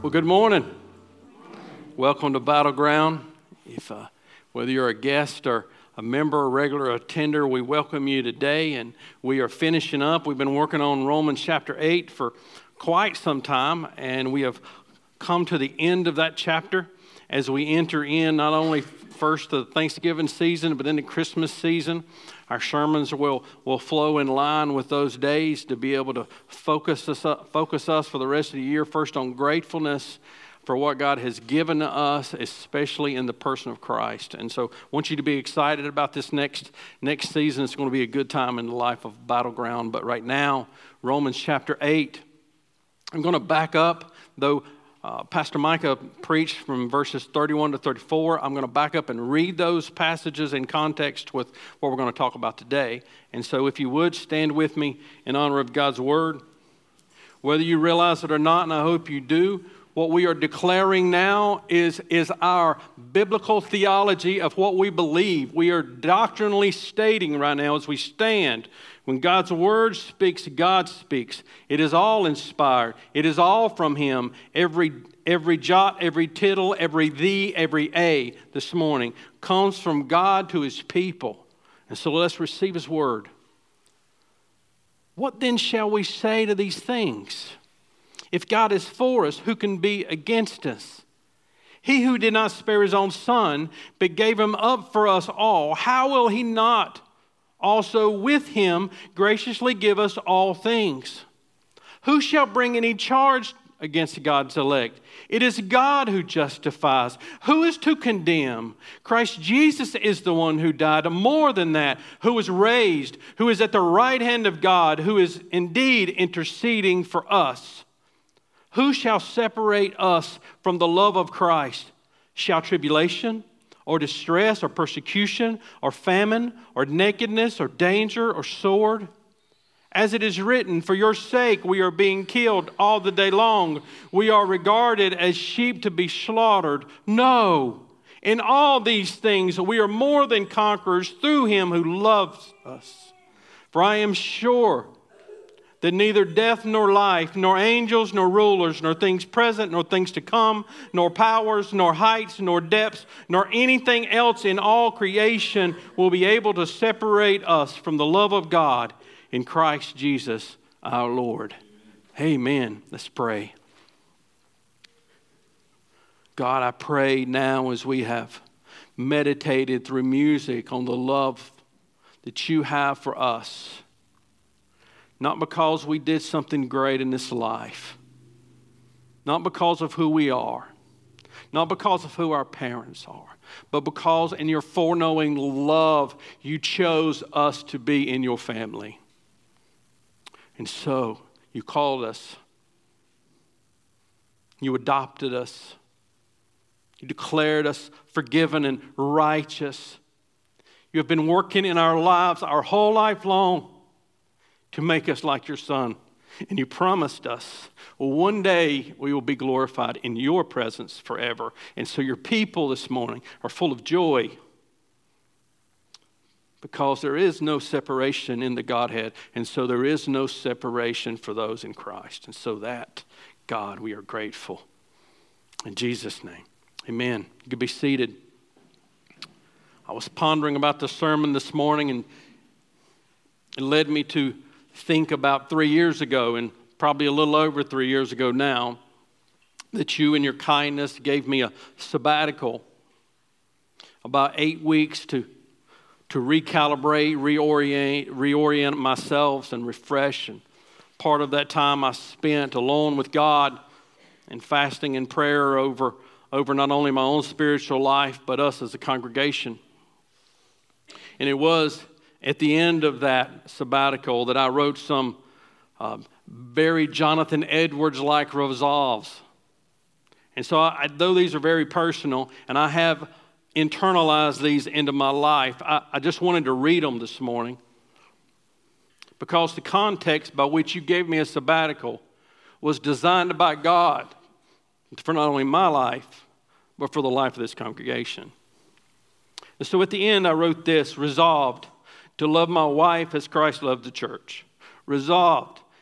Well, good morning. Welcome to Battleground. Whether you're a guest or a member, a regular attender, we welcome you today. And we are finishing up. We've been working on Romans chapter 8 for quite some time, and we have come to the end of that chapter as we enter in not only first the Thanksgiving season, but then the Christmas season. Our sermons will flow in line with those days to be able to focus us for the rest of the year, first on gratefulness for what God has given to us, especially in the person of Christ. And so I want you to be excited about this next season. It's going to be a good time in the life of Battleground. But right now, Romans chapter 8, I'm going to back up, though Pastor Micah preached from verses 31 to 34. I'm going to back up and read those passages in context with what we're going to talk about today. And so if you would, stand with me in honor of God's word. Whether you realize it or not, and I hope you do, what we are declaring now is our biblical theology of what we believe. We are doctrinally stating right now as we stand. When God's word speaks, God speaks. It is all inspired. It is all from Him. Every jot, every tittle, every thee, every a this morning comes from God to His people. And so let's receive His word. What then shall we say to these things? If God is for us, who can be against us? He who did not spare His own Son, but gave Him up for us all, how will He not also with Him graciously give us all things? Who shall bring any charge against God's elect? It is God who justifies. Who is to condemn? Christ Jesus is the one who died. More than that, who was raised, who is at the right hand of God, who is indeed interceding for us. Who shall separate us from the love of Christ? Shall tribulation, or distress, or persecution, or famine, or nakedness, or danger, or sword? As it is written, for your sake we are being killed all the day long. We are regarded as sheep to be slaughtered. No, in all these things we are more than conquerors through Him who loves us. For I am sure that neither death nor life, nor angels nor rulers, nor things present, nor things to come, nor powers, nor heights, nor depths, nor anything else in all creation will be able to separate us from the love of God in Christ Jesus our Lord. Amen. Let's pray. God, I pray now as we have meditated through music on the love that You have for us, not because we did something great in this life, not because of who we are, not because of who our parents are, but because in Your foreknowing love, You chose us to be in Your family. And so You called us. You adopted us. You declared us forgiven and righteous. You have been working in our lives our whole life long to make us like Your Son. And You promised us, well, one day we will be glorified in Your presence forever. And so Your people this morning are full of joy because there is no separation in the Godhead. And so there is no separation for those in Christ. And so that, God, we are grateful. In Jesus' name, amen. You can be seated. I was pondering about the sermon this morning, and it led me to think about 3 years ago, and probably a little over 3 years ago now, that You in Your kindness gave me a sabbatical, about 8 weeks to recalibrate, reorient myself and refresh. And part of that time I spent alone with God and fasting and prayer over not only my own spiritual life, but us as a congregation. And it was at the end of that sabbatical that I wrote some very Jonathan Edwards-like resolves. And so though these are very personal, and I have internalized these into my life, I just wanted to read them this morning because the context by which You gave me a sabbatical was designed by God for not only my life, but for the life of this congregation. And so at the end I wrote this: resolved to love my wife as Christ loved the church. Resolved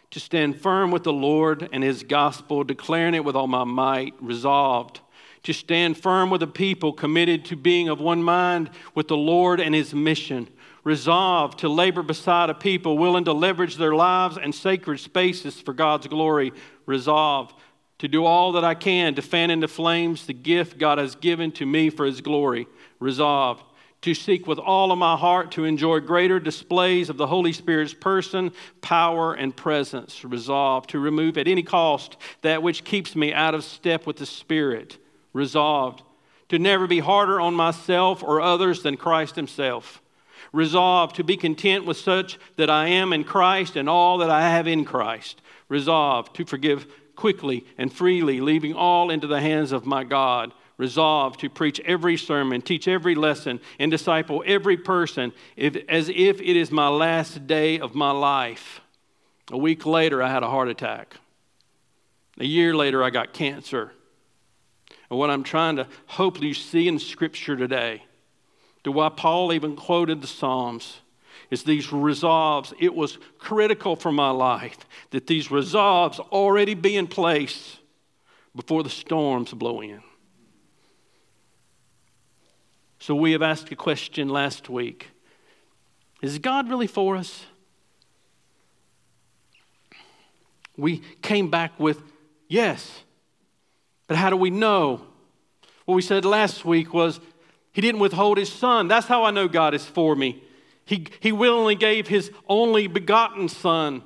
to stand firm with the Lord and his gospel, declaring it with all my might, resolved to stand firm with a people committed to being of one mind with the Lord and his mission, resolved to labor beside a people willing to leverage their lives and sacred spaces for God's glory, resolved to do all that I can to fan into flames the gift God has given to me for his glory, resolved to seek with all of my heart to enjoy greater displays of the Holy Spirit's person, power, and presence, resolved to remove at any cost that which keeps me out of step with the Spirit, resolved to never be harder on myself or others than Christ himself, resolved to be content with such that I am in Christ and all that I have in Christ, resolved to forgive quickly and freely, leaving all into the hands of my God, resolved to preach every sermon, teach every lesson, and disciple every person as if it is my last day of my life. A week later, I had a heart attack. A year later, I got cancer. And what I'm trying to hope you see in Scripture today, to why Paul even quoted the Psalms, is these resolves. It was critical for my life that these resolves already be in place before the storms blow in. So we have asked a question last week. Is God really for us? We came back with yes. But how do we know? What we said last week was he didn't withhold his son. That's how I know God is for me. He willingly gave his only begotten son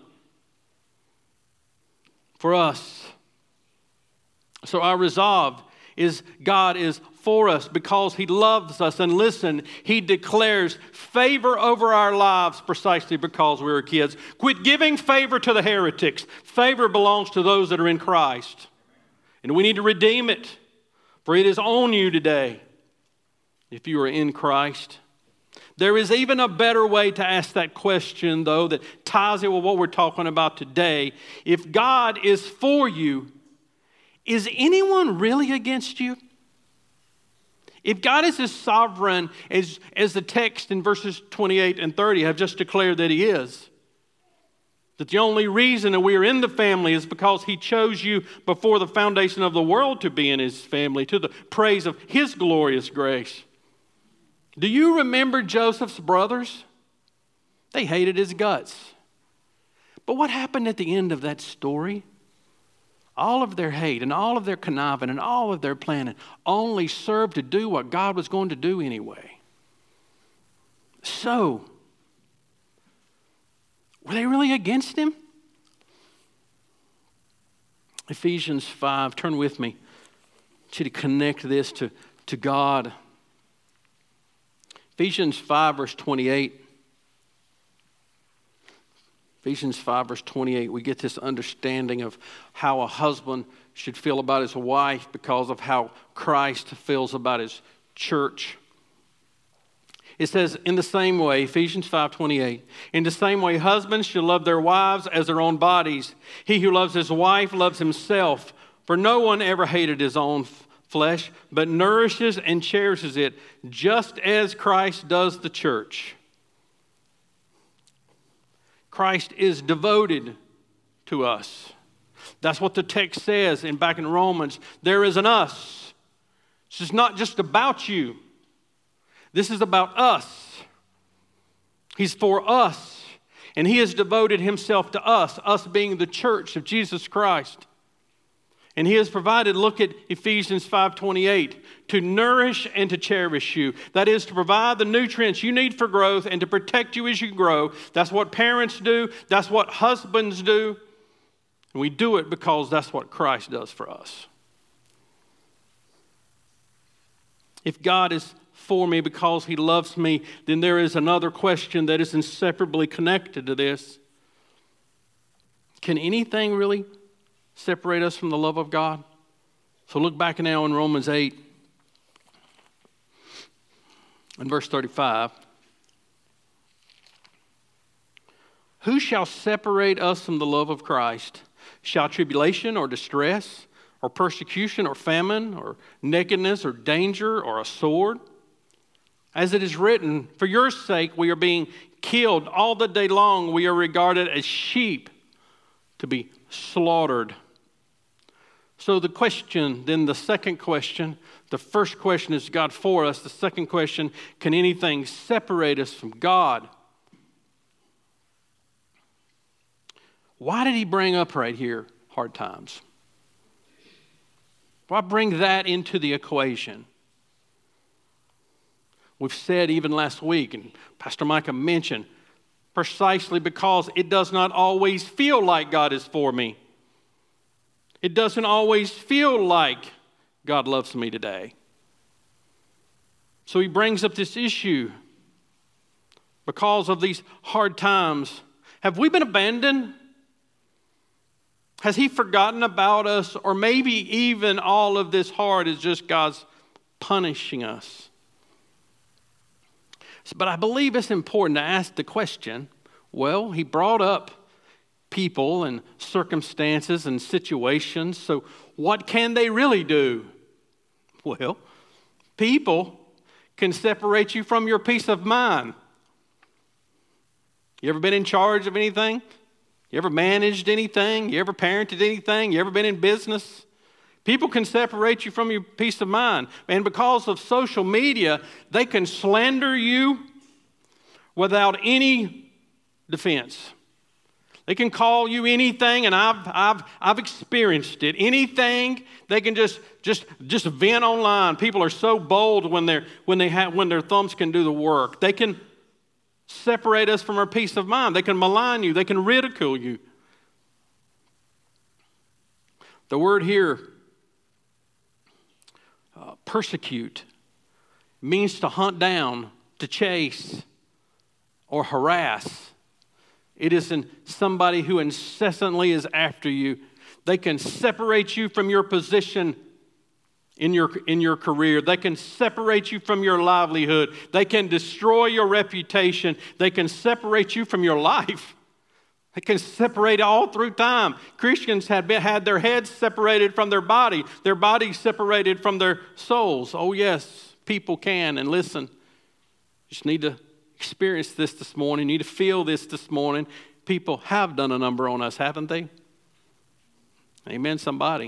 for us. So our resolve is God is for us because he loves us. And listen, he declares favor over our lives precisely because we were kids. Quit giving favor to the heretics. Favor belongs to those that are in Christ. And we need to redeem it, for it is on you today if you are in Christ. There is even a better way to ask that question, though, that ties it with what we're talking about today. If God is for you, is anyone really against you? If God is as sovereign as the text in verses 28 and 30 have just declared that he is, that the only reason that we are in the family is because he chose you before the foundation of the world to be in his family, to the praise of his glorious grace. Do you remember Joseph's brothers? They hated his guts. But what happened at the end of that story? All of their hate and all of their conniving and all of their planning only served to do what God was going to do anyway. So, were they really against him? Ephesians 5, turn with me. I want you to connect this to God. Ephesians 5, verse 28. Ephesians 5, verse 28, we get this understanding of how a husband should feel about his wife because of how Christ feels about his church. It says, in the same way, Ephesians 5:28, in the same way, husbands should love their wives as their own bodies. He who loves his wife loves himself, for no one ever hated his own flesh, but nourishes and cherishes it, just as Christ does the church. Christ is devoted to us. That's what the text says back in Romans. There is an us. This is not just about you. This is about us. He's for us. And he has devoted himself to us being the church of Jesus Christ. And he has provided, look at Ephesians 5:28, to nourish and to cherish you. That is, to provide the nutrients you need for growth and to protect you as you grow. That's what parents do. That's what husbands do. And we do it because that's what Christ does for us. If God is for me because he loves me, then there is another question that is inseparably connected to this. Can anything really separate us from the love of God? So look back now in Romans 8 and verse 35. Who shall separate us from the love of Christ? Shall tribulation or distress or persecution or famine or nakedness or danger or a sword? As it is written, for your sake we are being killed all the day long. We are regarded as sheep to be slaughtered. So the question, then the second question, the first question is God for us. The second question, can anything separate us from God? Why did he bring up right here hard times? Why bring that into the equation? We've said even last week, and Pastor Micah mentioned, precisely because it does not always feel like God is for me. It doesn't always feel like God loves me today. So he brings up this issue because of these hard times. Have we been abandoned? Has he forgotten about us? Or maybe even all of this hard is just God's punishing us. But I believe it's important to ask the question, well, he brought up people and circumstances and situations, so what can they really do? Well, people can separate you from your peace of mind. You ever been in charge of anything? You ever managed anything? You ever parented anything? You ever been in business? People can separate you from your peace of mind. And because of social media, they can slander you without any defense. They can call you anything, and I've experienced it. Anything, they can just vent online. People are so bold when their thumbs can do the work. They can separate us from our peace of mind. They can malign you. They can ridicule you. The word here, persecute, means to hunt down, to chase, or harass. It is somebody who incessantly is after you. They can separate you from your position in your career. They can separate you from your livelihood. They can destroy your reputation. They can separate you from your life. They can separate all through time. Christians had their heads separated from their bodies separated from their souls. Oh yes, people can, and listen. Just need to experience this morning. You need to feel this morning. People have done a number on us, haven't they? Amen, somebody.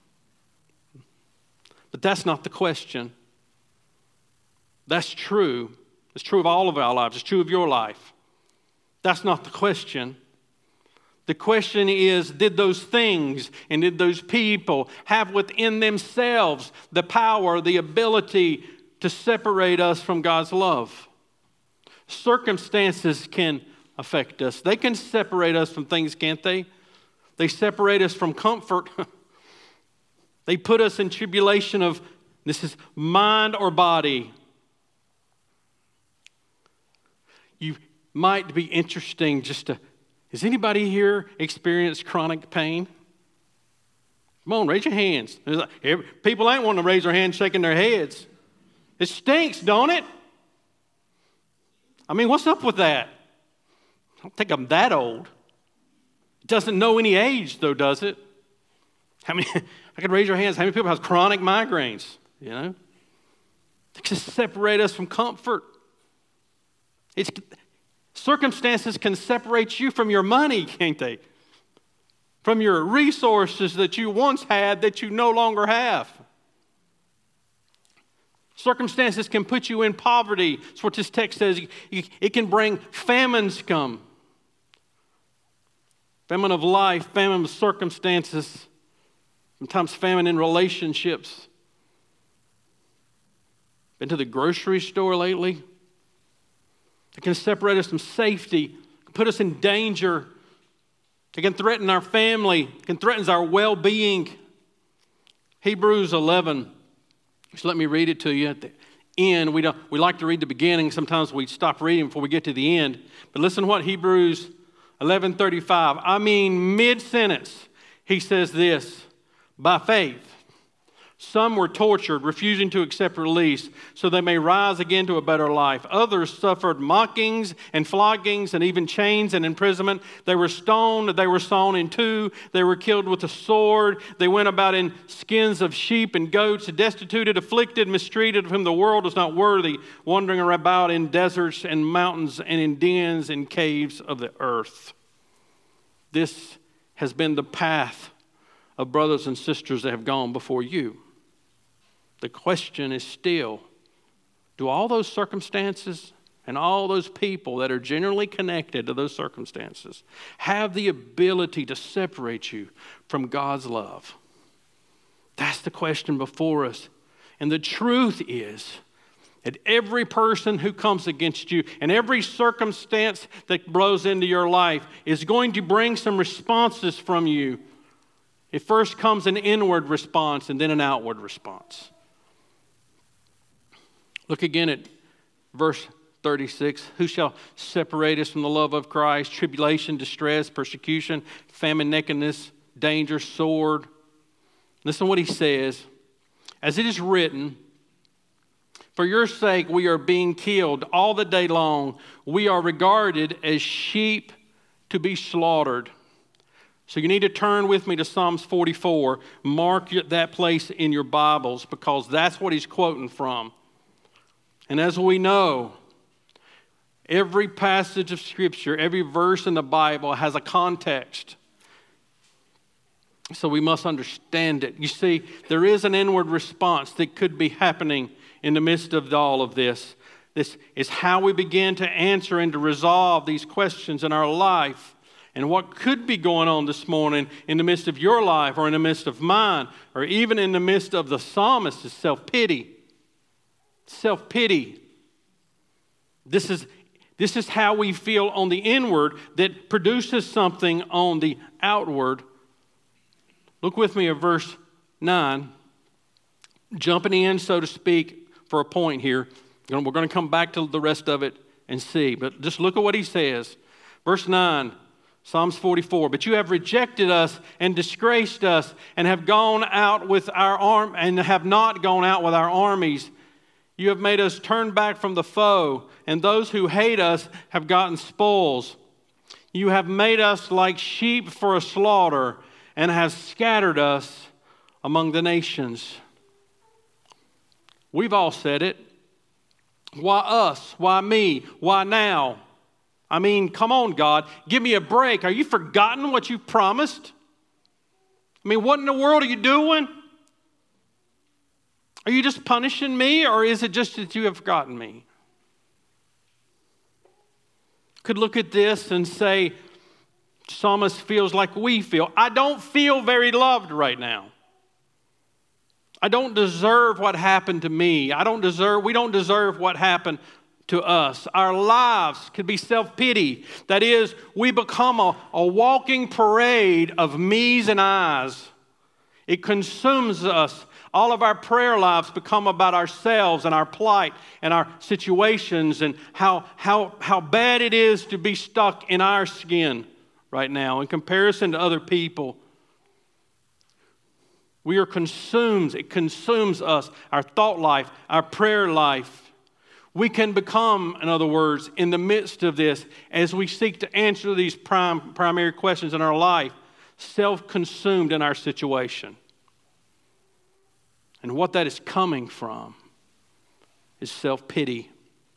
But that's not the question. That's true. It's true of all of our lives. It's true of your life. That's not the question. The question is, did those things and did those people have within themselves the power, the ability to separate us from God's love? Circumstances can affect us. They can separate us from things, can't they? They separate us from comfort. They put us in tribulation of, this is mind or body. You might be interesting has anybody here experienced chronic pain? Come on, raise your hands. People ain't wanting to raise their hands, shaking their heads. It stinks, don't it? I mean, what's up with that? I don't think I'm that old. It doesn't know any age, though, does it? How many? I could raise your hands. How many people have chronic migraines? You know, they just separate us from comfort. Circumstances can separate you from your money, can't they? From your resources that you once had that you no longer have. Circumstances can put you in poverty. That's what this text says. It can bring famines come. Famine of life, famine of circumstances, sometimes famine in relationships. Been to the grocery store lately? It can separate us from safety, put us in danger. It can threaten our family, it can threaten our well-being. Hebrews 11. Just let me read it to you at the end. We like to read the beginning. Sometimes we stop reading before we get to the end. But listen to what Hebrews 11:35. I mean, mid-sentence, he says this: by faith, some were tortured, refusing to accept release, so they may rise again to a better life. Others suffered mockings and floggings and even chains and imprisonment. They were stoned, they were sawn in two, they were killed with a sword. They went about in skins of sheep and goats, destitute, afflicted, mistreated, of whom the world was not worthy, wandering about in deserts and mountains and in dens and caves of the earth. This has been the path of brothers and sisters that have gone before you. The question is still, do all those circumstances and all those people that are generally connected to those circumstances have the ability to separate you from God's love? That's the question before us. And the truth is that every person who comes against you and every circumstance that blows into your life is going to bring some responses from you. It first comes an inward response and then an outward response. Look again at verse 36. Who shall separate us from the love of Christ? Tribulation, distress, persecution, famine, nakedness, danger, sword. Listen to what he says. As it is written, for your sake we are being killed all the day long. We are regarded as sheep to be slaughtered. So you need to turn with me to Psalms 44. Mark that place in your Bibles because that's what he's quoting from. And as we know, every passage of Scripture, every verse in the Bible has a context. So we must understand it. You see, there is an inward response that could be happening in the midst of all of this. This is how we begin to answer and to resolve these questions in our life. And what could be going on this morning in the midst of your life or in the midst of mine or even in the midst of the psalmist is self-pity. Self-pity. This is how we feel on the inward that produces something on the outward. Look with me at verse 9. Jumping in, so to speak, for a point here. We're going to come back to the rest of it and see. But just look at what he says. Verse 9, Psalms 44. But you have rejected us and disgraced us and have gone out with our and have not gone out with our armies. You have made us turn back from the foe, and those who hate us have gotten spoils. You have made us like sheep for a slaughter, and have scattered us among the nations. We've all said it. Why us? Why me? Why now? I mean, come on, God. Give me a break. Are you forgotten what you promised? I mean, what in the world are you doing? Are you just punishing me, or is it just that you have forgotten me? Could look at this and say, psalmist feels like we feel. I don't feel very loved right now. I don't deserve what happened to me. We don't deserve what happened to us. Our lives could be self-pity. That is, we become a walking parade of me's and I's. It consumes us. All of our prayer lives become about ourselves and our plight and our situations and how bad it is to be stuck in our skin right now in comparison to other people. We are consumed. It consumes us, our thought life, our prayer life. We can become, in other words, in the midst of this, as we seek to answer these primary questions in our life, self-consumed in our situation. And what that is coming from is self-pity.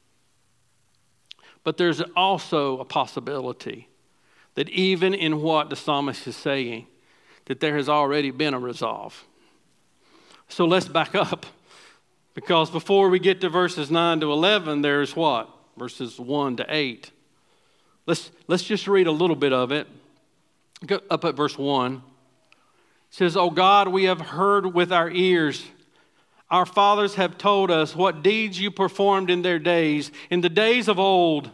But there's also a possibility that even in what the psalmist is saying, that there has already been a resolve. So let's back up. Because before we get to verses 9 to 11, there's what? Verses 1 to 8. Let's just read a little bit of it. Go up at verse 1. It says, O God, we have heard with our ears. Our fathers have told us what deeds you performed in their days. In the days of old,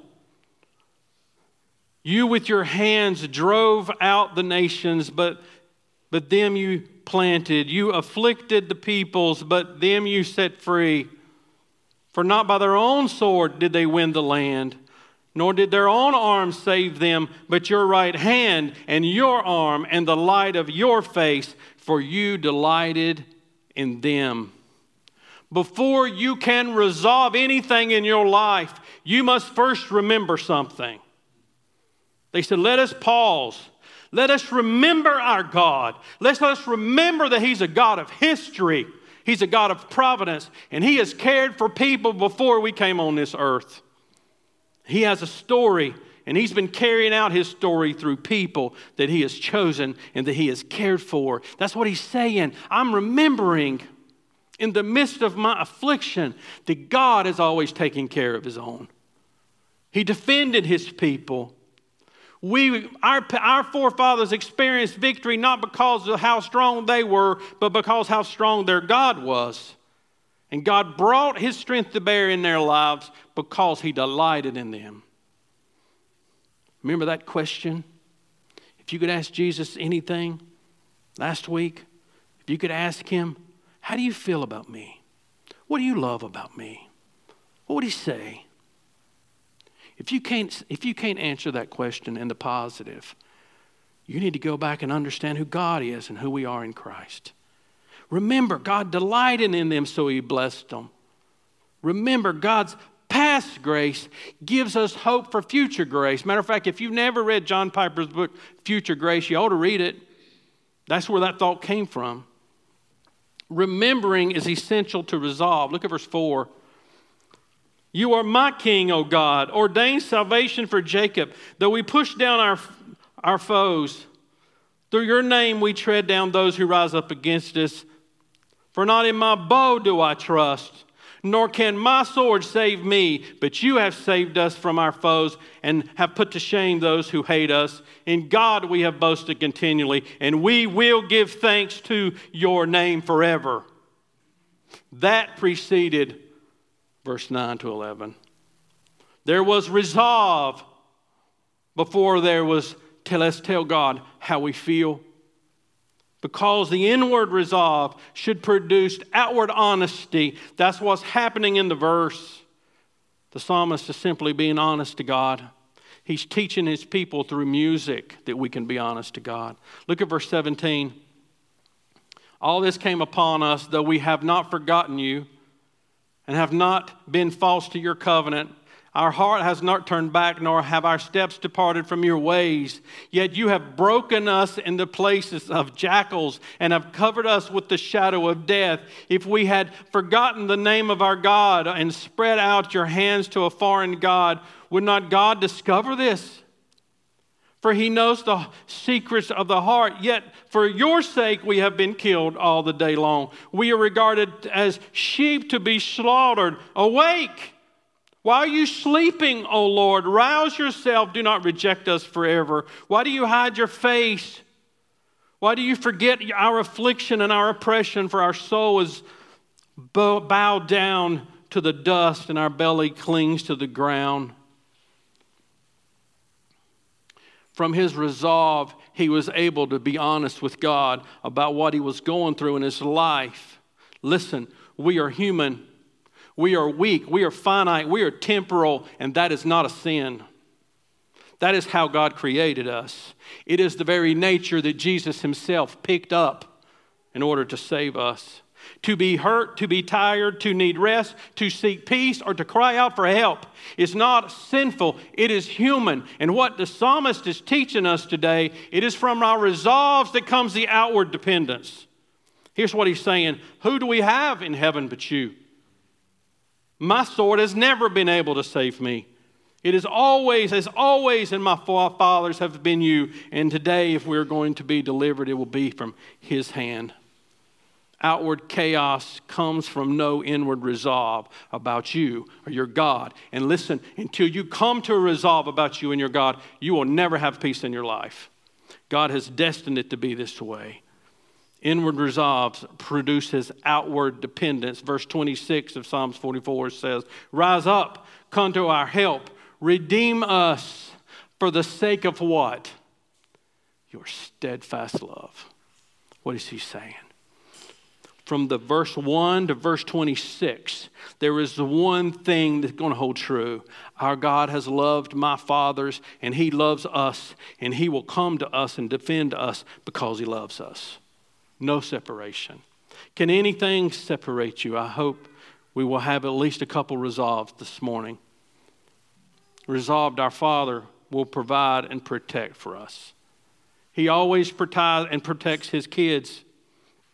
you with your hands drove out the nations, but them you planted. You afflicted the peoples, but them you set free. For not by their own sword did they win the land, nor did their own arm save them, but your right hand and your arm and the light of your face, for you delighted in them. Before you can resolve anything in your life, you must first remember something. They said, let us pause. Let us remember our God. Let us remember that He's a God of history. He's a God of providence. And He has cared for people before we came on this earth. He has a story And he's been carrying out his story through people that he has chosen and that he has cared for. That's what he's saying. I'm remembering in the midst of my affliction that God has always taken care of his own. He defended his people. Our forefathers experienced victory not because of how strong they were, but because how strong their God was. And God brought his strength to bear in their lives because he delighted in them. Remember that question? If you could ask Jesus anything last week, if you could ask him, how do you feel about me? What do you love about me? What would he say? If you can't answer that question in the positive, you need to go back and understand who God is and who we are in Christ. Remember, God delighted in them, so he blessed them. Remember, God's past grace gives us hope for future grace. Matter of fact, if you've never read John Piper's book, Future Grace, you ought to read it. That's where that thought came from. Remembering is essential to resolve. Look at verse 4. You are my king, O God, ordained salvation for Jacob. Though we push down our foes, through your name we tread down those who rise up against us. For not in my bow do I trust, nor can my sword save me, but you have saved us from our foes and have put to shame those who hate us. In God we have boasted continually, and we will give thanks to your name forever. That preceded verse 9 to 11. There was resolve before there was, let's tell God how we feel. Because the inward resolve should produce outward honesty. That's what's happening in the verse. The psalmist is simply being honest to God. He's teaching his people through music that we can be honest to God. Look at verse 17. All this came upon us, though we have not forgotten you and have not been false to your covenant. Our heart has not turned back, nor have our steps departed from your ways. Yet you have broken us in the places of jackals and have covered us with the shadow of death. If we had forgotten the name of our God and spread out your hands to a foreign God, would not God discover this? For he knows the secrets of the heart. Yet for your sake we have been killed all the day long. We are regarded as sheep to be slaughtered. Awake! Why are you sleeping, O Lord? Rouse yourself. Do not reject us forever. Why do you hide your face? Why do you forget our affliction and our oppression? For our soul is bowed down to the dust and our belly clings to the ground. From his resolve, he was able to be honest with God about what he was going through in his life. Listen, we are human. We are weak, we are finite, we are temporal, and that is not a sin. That is how God created us. It is the very nature that Jesus himself picked up in order to save us. To be hurt, to be tired, to need rest, to seek peace, or to cry out for help is not sinful. It is human. And what the psalmist is teaching us today, it is from our resolves that comes the outward dependence. Here's what he's saying. Who do we have in heaven but you? My sword has never been able to save me. It is always, as always, and my fathers have been you. And today, if we're going to be delivered, it will be from his hand. Outward chaos comes from no inward resolve about you or your God. And listen, until you come to a resolve about you and your God, you will never have peace in your life. God has destined it to be this way. Inward resolves produces outward dependence. Verse 26 of Psalms 44 says, rise up, come to our help, redeem us for the sake of what? Your steadfast love. What is he saying? From the verse 1 to verse 26, there is the one thing that's going to hold true. Our God has loved my fathers, and he loves us, and he will come to us and defend us because he loves us. No separation. Can anything separate you? I hope we will have at least a couple resolves this morning. Resolved, our Father will provide and protect for us. He always provides and protects his kids.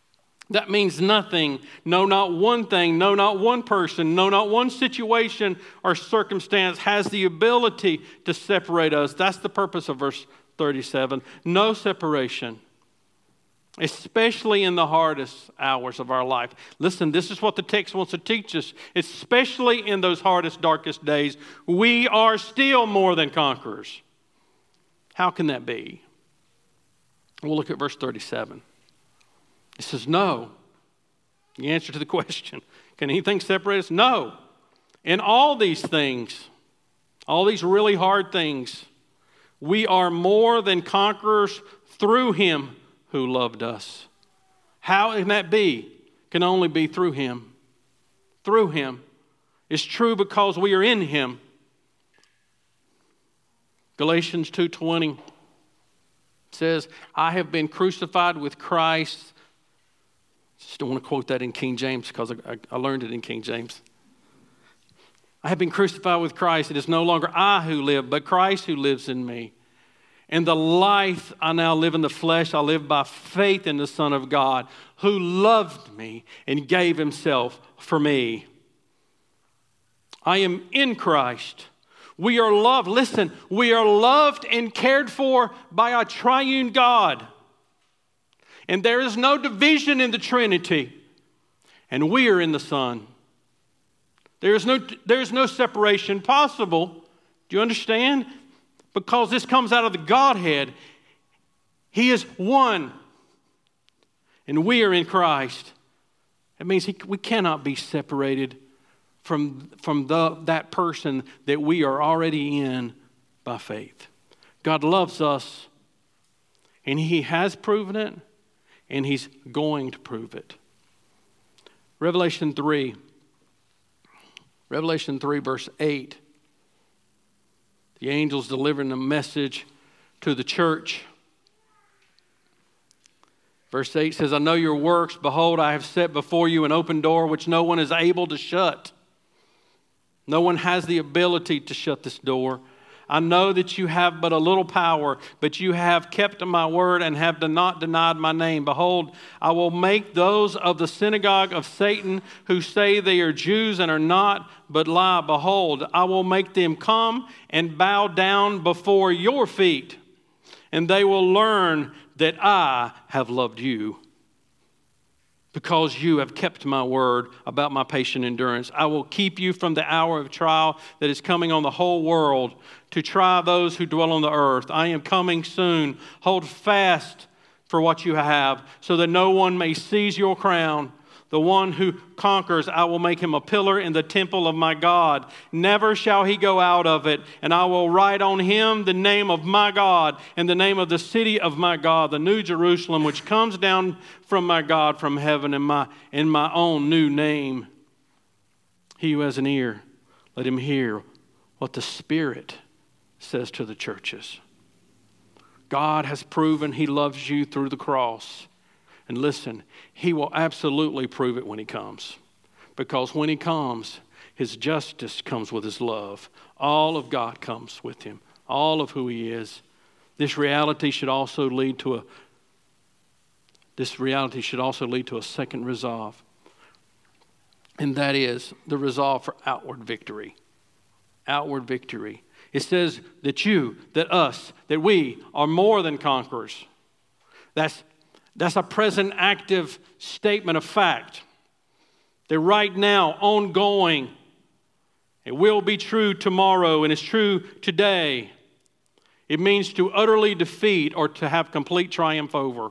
That means nothing. No, not one thing. No, not one person. No, not one situation or circumstance has the ability to separate us. That's the purpose of verse 37. No separation, especially in the hardest hours of our life. Listen, this is what the text wants to teach us. Especially in those hardest, darkest days, we are still more than conquerors. How can that be? We'll look at verse 37. It says, no. The answer to the question, can anything separate us? No. In all these things, all these really hard things, we are more than conquerors through him who loved us. How can that be? Can only be through him. Through him. It's true because we are in him. Galatians 2:20 says, I have been crucified with Christ. Just don't want to quote that in King James because I learned it in King James. I have been crucified with Christ. It is no longer I who live, but Christ who lives in me. And the life I now live in the flesh, I live by faith in the Son of God, who loved me and gave himself for me. I am in Christ. We are loved. Listen, we are loved and cared for by our triune God. And there is no division in the Trinity. And we are in the Son. There is no separation possible. Do you understand? Because this comes out of the Godhead. He is one. And we are in Christ. It means we cannot be separated from that person that we are already in by faith. God loves us. And he has proven it. And he's going to prove it. Revelation 3 verse 8. The angel's delivering a message to the church. Verse 8 says, I know your works. Behold, I have set before you an open door which no one is able to shut. No one has the ability to shut this door. I know that you have but a little power, but you have kept my word and have not denied my name. Behold, I will make those of the synagogue of Satan who say they are Jews and are not, but lie. Behold, I will make them come and bow down before your feet, and they will learn that I have loved you. Because you have kept my word about my patient endurance. I will keep you from the hour of trial that is coming on the whole world to try those who dwell on the earth. I am coming soon. Hold fast for what you have, so that no one may seize your crown. The one who conquers, I will make him a pillar in the temple of my God. Never shall he go out of it. And I will write on him the name of my God and the name of the city of my God, the new Jerusalem, which comes down from my God from heaven, in my own new name. He who has an ear, let him hear what the Spirit says to the churches. God has proven he loves you through the cross. And listen, he will absolutely prove it when he comes. Because when he comes, his justice comes with his love. All of God comes with him. All of who he is. This reality should also lead to a second resolve. And that is the resolve for outward victory. Outward victory. It says that we are more than conquerors. That's a present active statement of fact. That right now, ongoing, it will be true tomorrow and it's true today. It means to utterly defeat or to have complete triumph over.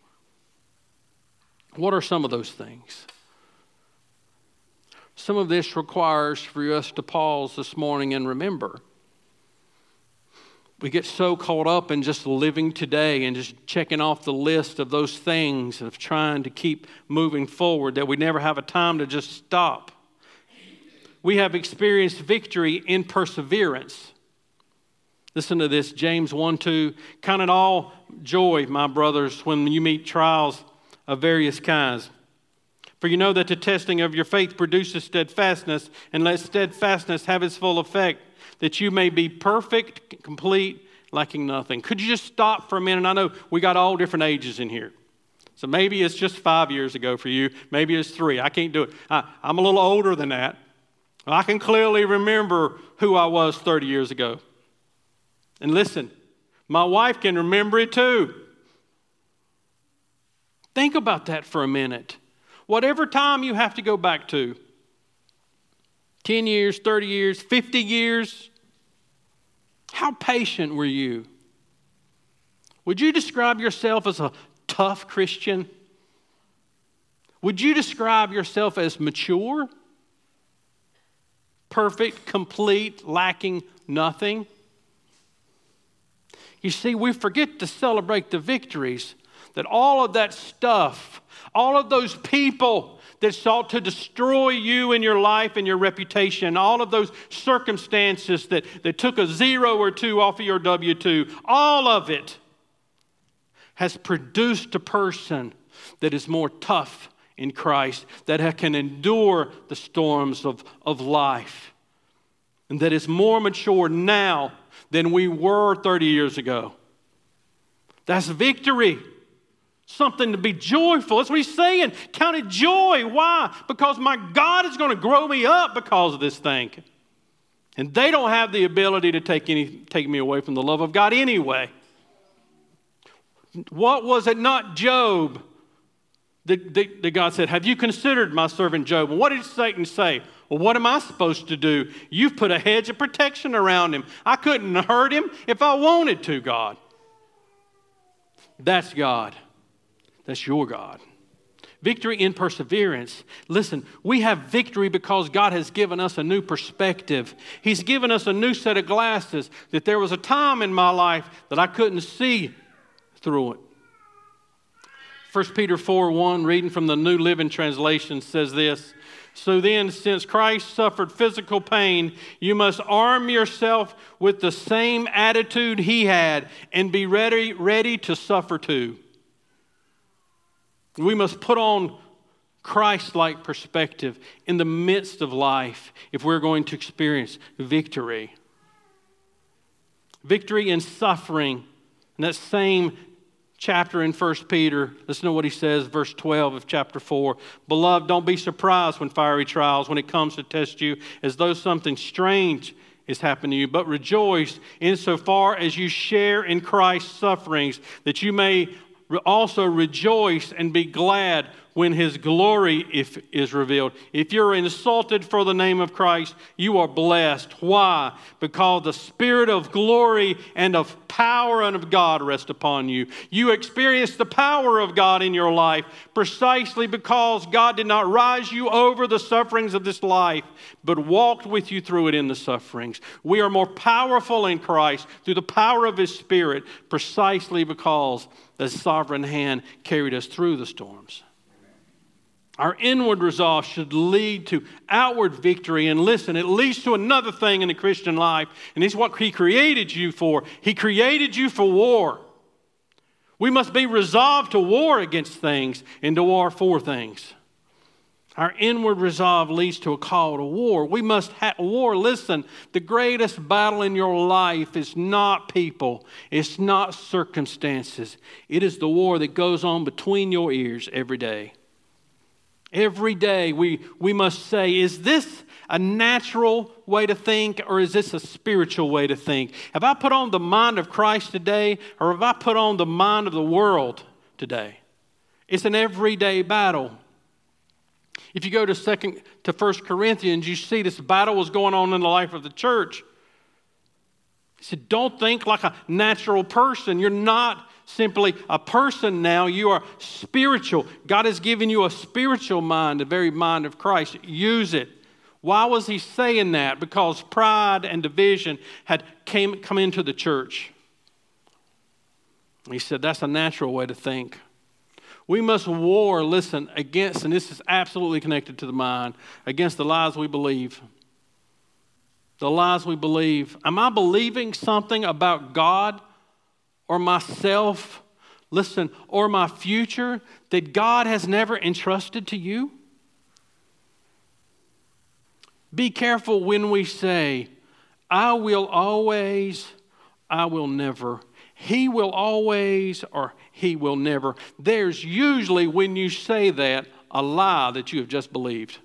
What are some of those things? Some of this requires for us to pause this morning and remember. We get so caught up in just living today and just checking off the list of those things and of trying to keep moving forward that we never have a time to just stop. We have experienced victory in perseverance. Listen to this, James 1:2. Count it all joy, my brothers, when you meet trials of various kinds. For you know that the testing of your faith produces steadfastness, and let steadfastness have its full effect, that you may be perfect, complete, lacking nothing. Could you just stop for a minute? I know we got all different ages in here. So maybe it's just 5 years ago for you. Maybe it's 3. I can't do it. I'm a little older than that. I can clearly remember who I was 30 years ago. And listen, my wife can remember it too. Think about that for a minute. Whatever time you have to go back to, 10 years, 30 years, 50 years, how patient were you? Would you describe yourself as a tough Christian? Would you describe yourself as mature, perfect, complete, lacking nothing? You see, we forget to celebrate the victories, that all of that stuff, all of those people that sought to destroy you and your life and your reputation, all of those circumstances that took a 0 or 2 off of your W-2, all of it has produced a person that is more tough in Christ, that can endure the storms of life, and that is more mature now than we were 30 years ago. That's victory. Something to be joyful. That's what he's saying. Count it joy. Why? Because my God is going to grow me up because of this thing. And they don't have the ability to take me away from the love of God anyway. What was it not Job that God said, have you considered my servant Job? And what did Satan say? Well, what am I supposed to do? You've put a hedge of protection around him. I couldn't hurt him if I wanted to, God. That's God. That's your God. Victory in perseverance. Listen, we have victory because God has given us a new perspective. He's given us a new set of glasses, that there was a time in my life that I couldn't see through it. 1 Peter 4:1, reading from the New Living Translation, says this: so then, since Christ suffered physical pain, you must arm yourself with the same attitude he had and be ready to suffer too. We must put on Christ-like perspective in the midst of life if we're going to experience victory. Victory in suffering. In that same chapter in 1 Peter, listen to what he says, verse 12 of chapter 4. Beloved, don't be surprised when fiery trials, when it comes to test you, as though something strange is happening to you, but rejoice insofar as you share in Christ's sufferings, that you may also rejoice and be glad when his glory is revealed. If you're insulted for the name of Christ, you are blessed. Why? Because the Spirit of glory and of power and of God rest upon you. You experience the power of God in your life precisely because God did not rise you over the sufferings of this life, but walked with you through it in the sufferings. We are more powerful in Christ through the power of his Spirit precisely because the sovereign hand carried us through the storms. Our inward resolve should lead to outward victory. And listen, it leads to another thing in the Christian life, and it's what he created you for. He created you for war. We must be resolved to war against things and to war for things. Our inward resolve leads to a call to war. We must have war. Listen, the greatest battle in your life is not people. It's not circumstances. It is the war that goes on between your ears every day. Every day we must say, is this a natural way to think or is this a spiritual way to think? Have I put on the mind of Christ today or have I put on the mind of the world today? It's an everyday battle. If you go to 1 Corinthians, you see this battle was going on in the life of the church. He said, don't think like a natural person. You're not simply a person now. You are spiritual. God has given you a spiritual mind, the very mind of Christ. Use it. Why was he saying that? Because pride and division had come into the church. He said that's a natural way to think. We must war, listen, against, and this is absolutely connected to the mind, against the lies we believe. The lies we believe. Am I believing something about God or myself, listen, or my future that God has never entrusted to you? Be careful when we say, I will always, I will never. He will always or he will never. There's usually, when you say that, a lie that you have just believed.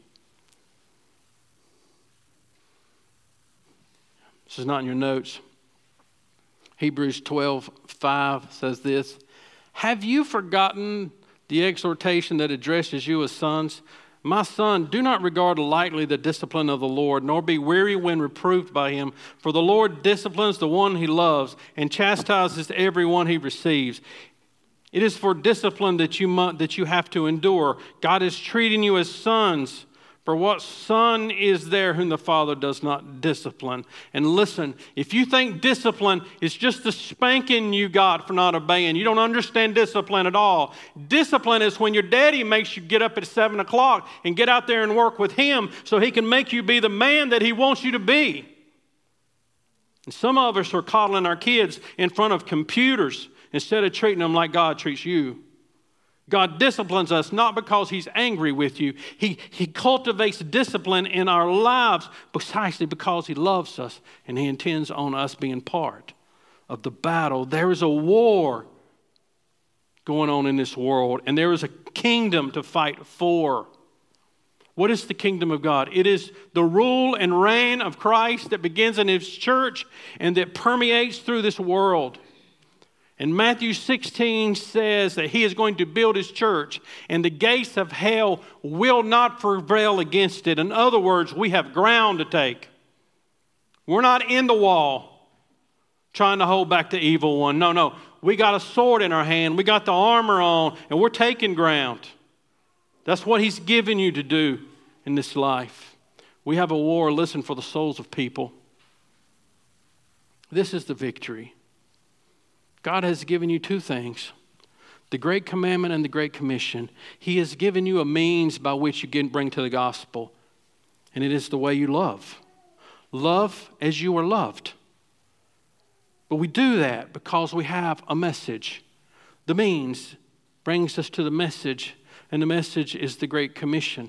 This is not in your notes. Hebrews 12:5 says this. Have you forgotten the exhortation that addresses you as sons? My son, do not regard lightly the discipline of the Lord, nor be weary when reproved by him. For the Lord disciplines the one he loves and chastises every one he receives. It is for discipline that you have to endure. God is treating you as sons. For what son is there whom the Father does not discipline? And listen, if you think discipline is just the spanking you got for not obeying, you don't understand discipline at all. Discipline is when your daddy makes you get up at 7 o'clock and get out there and work with him so he can make you be the man that he wants you to be. And some of us are coddling our kids in front of computers instead of treating them like God treats you. God disciplines us not because he's angry with you. He cultivates discipline in our lives precisely because he loves us and he intends on us being part of the battle. There is a war going on in this world, and there is a kingdom to fight for. What is the kingdom of God? It is the rule and reign of Christ that begins in his church and that permeates through this world. And Matthew 16 says that he is going to build his church, and the gates of hell will not prevail against it. In other words, we have ground to take. We're not in the wall trying to hold back the evil one. No. We got a sword in our hand. We got the armor on, and we're taking ground. That's what he's given you to do in this life. We have a war, listen, for the souls of people. This is the victory. God has given you two things, the Great Commandment and the Great Commission. He has given you a means by which you can bring to the gospel, and it is the way you love. Love as you are loved. But we do that because we have a message. The means brings us to the message, and the message is the Great Commission.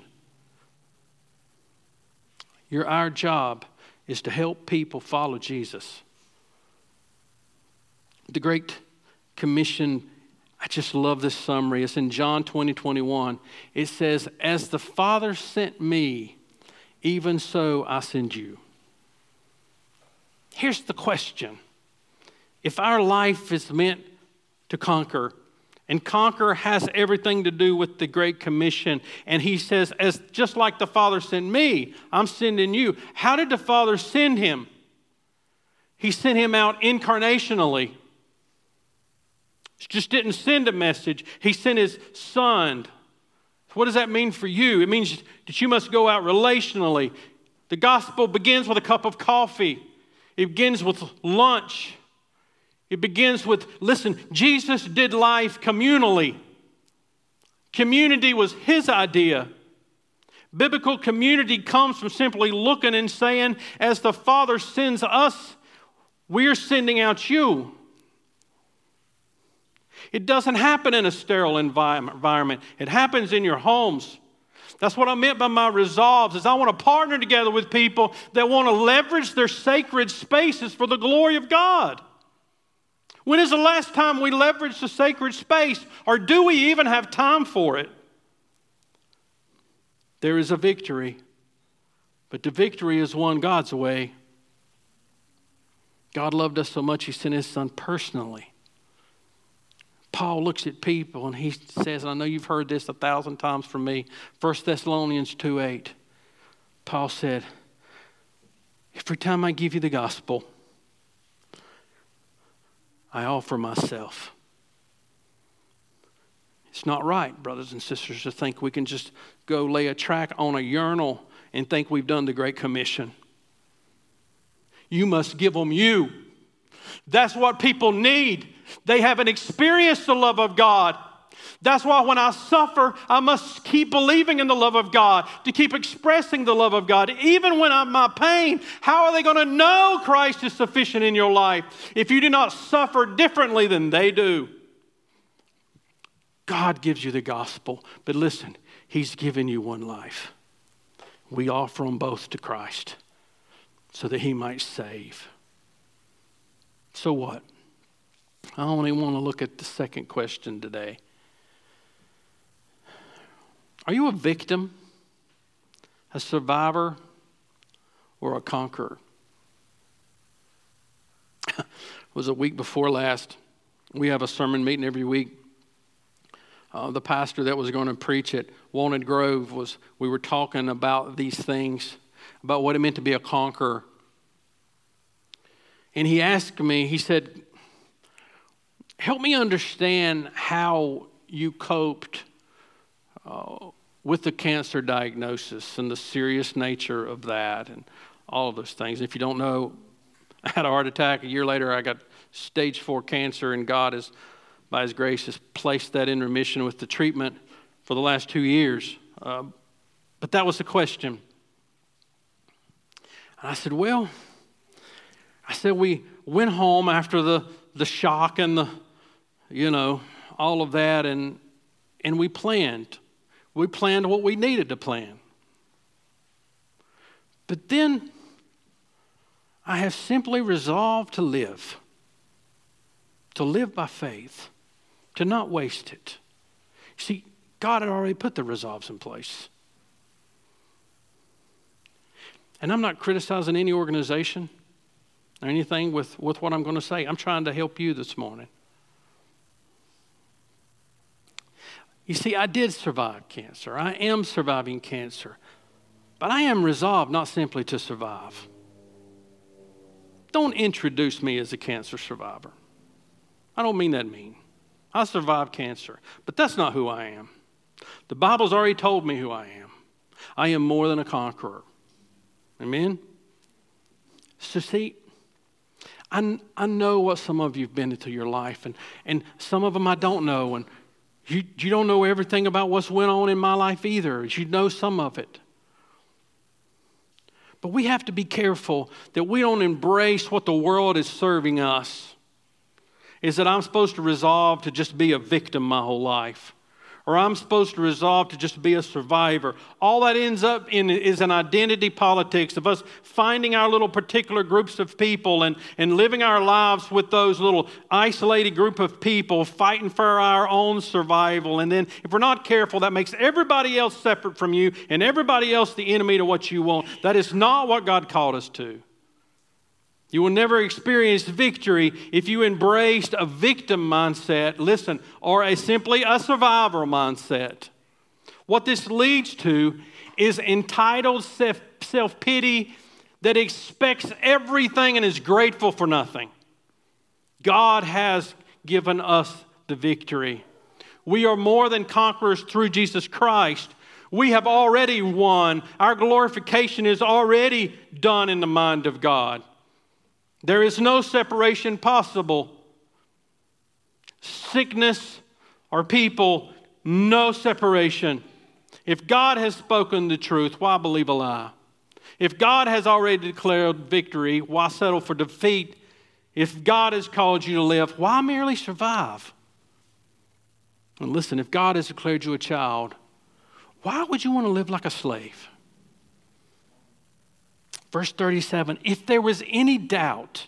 Our job is to help people follow Jesus. The Great Commission, I just love this summary. It's in John 20:21. It says, as the Father sent me, even so I send you. Here's the question. If our life is meant to conquer, and conquer has everything to do with the Great Commission, and he says, just like the Father sent me, I'm sending you. How did the Father send him? He sent him out incarnationally. Just didn't send a message. He sent his son. What does that mean for you? It means that you must go out relationally. The gospel begins with a cup of coffee. It begins with lunch. It begins with, listen, Jesus did life communally. Community was his idea. Biblical community comes from simply looking and saying, as the Father sends us, we're sending out you. It doesn't happen in a sterile environment. It happens in your homes. That's what I meant by my resolves, is I want to partner together with people that want to leverage their sacred spaces for the glory of God. When is the last time we leveraged the sacred space, or do we even have time for it? There is a victory, but the victory is won God's way. God loved us so much, he sent his son personally. Paul looks at people and he says, and I know you've heard this 1,000 times from me, 1 Thessalonians 2:8. Paul said, every time I give you the gospel, I offer myself. It's not right, brothers and sisters, to think we can just go lay a track on a urinal and think we've done the Great Commission. You must give them you. That's what people need. They haven't experienced the love of God. That's why when I suffer, I must keep believing in the love of God, to keep expressing the love of God. Even when I'm in my pain, how are they going to know Christ is sufficient in your life if you do not suffer differently than they do? God gives you the gospel, but listen, he's given you one life. We offer them both to Christ so that he might save. So what? I only want to look at the second question today. Are you a victim, a survivor, or a conqueror? It was a week before last. We have a sermon meeting every week. The pastor that was going to preach at Wanted Grove we were talking about these things, about what it meant to be a conqueror. And he asked me, he said, help me understand how you coped with the cancer diagnosis and the serious nature of that and all of those things. If you don't know, I had a heart attack. A year later, I got stage 4 cancer, and God has, by His grace, has placed that in remission with the treatment for the last 2 years. But that was the question. And I said, we went home after the shock and all of that, and we planned. We planned what we needed to plan. But then I have simply resolved to live by faith, to not waste it. See, God had already put the resolves in place. And I'm not criticizing any organization or anything with what I'm going to say. I'm trying to help you this morning. You see, I did survive cancer. I am surviving cancer. But I am resolved not simply to survive. Don't introduce me as a cancer survivor. I don't mean that mean. I survived cancer, but that's not who I am. The Bible's already told me who I am. I am more than a conqueror. Amen? So see, I know what some of you have been into your life, and some of them I don't know, and you don't know everything about what's went on in my life either. You know some of it. But we have to be careful that we don't embrace what the world is serving us. Is that I'm supposed to resolve to just be a victim my whole life. Or I'm supposed to resolve to just be a survivor. All that ends up in is an identity politics of us finding our little particular groups of people and living our lives with those little isolated group of people, fighting for our own survival. And then if we're not careful, that makes everybody else separate from you and everybody else the enemy to what you want. That is not what God called us to. You will never experience victory if you embraced a victim mindset, listen, or simply a survivor mindset. What this leads to is entitled self-pity that expects everything and is grateful for nothing. God has given us the victory. We are more than conquerors through Jesus Christ. We have already won. Our glorification is already done in the mind of God. There is no separation possible. Sickness or people, no separation. If God has spoken the truth, why believe a lie? If God has already declared victory, why settle for defeat? If God has called you to live, why merely survive? And listen, if God has declared you a child, why would you want to live like a slave? Verse 37, if there was any doubt,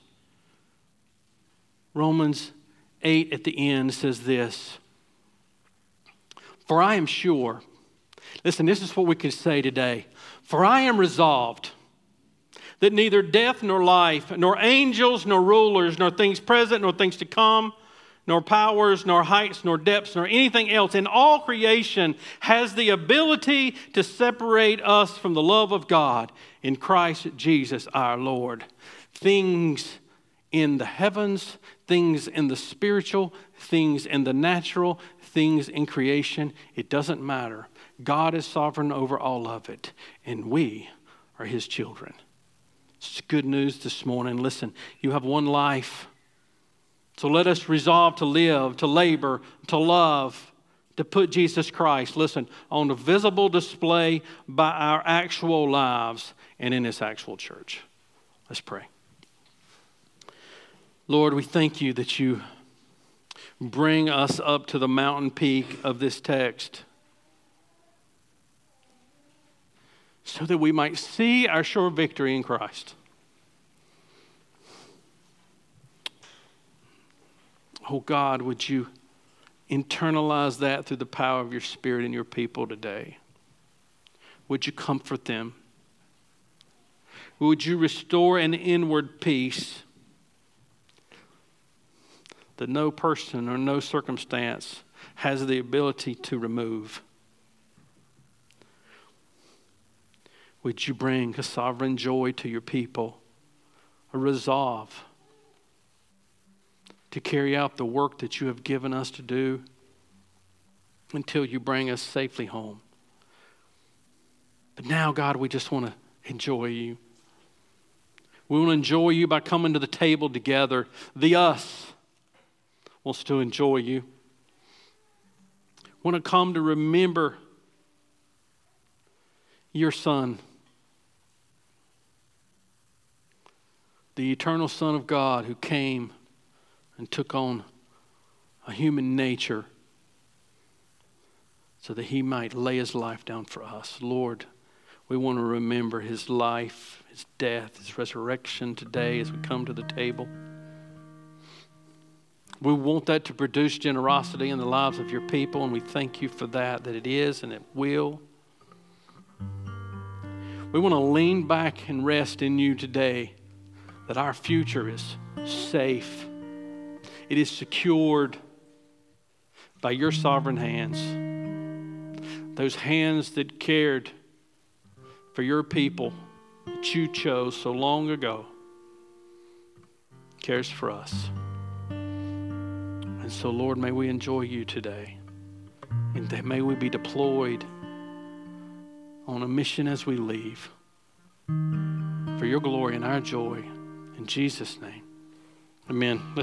Romans 8 at the end says this, for I am sure, listen, this is what we could say today, for I am resolved that neither death nor life, nor angels, nor rulers, nor things present, nor things to come, nor powers, nor heights, nor depths, nor anything else in all creation has the ability to separate us from the love of God in Christ Jesus our Lord. Things in the heavens, things in the spiritual, things in the natural, things in creation, it doesn't matter. God is sovereign over all of it, and we are His children. It's good news this morning. Listen, you have one life. So let us resolve to live, to labor, to love, to put Jesus Christ, listen, on a visible display by our actual lives and in this actual church. Let's pray. Lord, we thank you that you bring us up to the mountain peak of this text so that we might see our sure victory in Christ. Oh God, would you internalize that through the power of your Spirit in your people today? Would you comfort them? Would you restore an inward peace that no person or no circumstance has the ability to remove? Would you bring a sovereign joy to your people, a resolve to carry out the work that you have given us to do until you bring us safely home? But now, God, we just want to enjoy you. We want to enjoy you by coming to the table together. The us wants to enjoy you. Want to come to remember your Son, the eternal Son of God who came and took on a human nature so that he might lay his life down for us. Lord, we want to remember his life, his death, his resurrection today as we come to the table. We want that to produce generosity in the lives of your people, and we thank you for that it is and it will. We want to lean back and rest in you today, that our future is safe. It is secured by your sovereign hands. Those hands that cared for your people that you chose so long ago cares for us. And so, Lord, may we enjoy you today. And that may we be deployed on a mission as we leave for your glory and our joy. In Jesus' name, amen.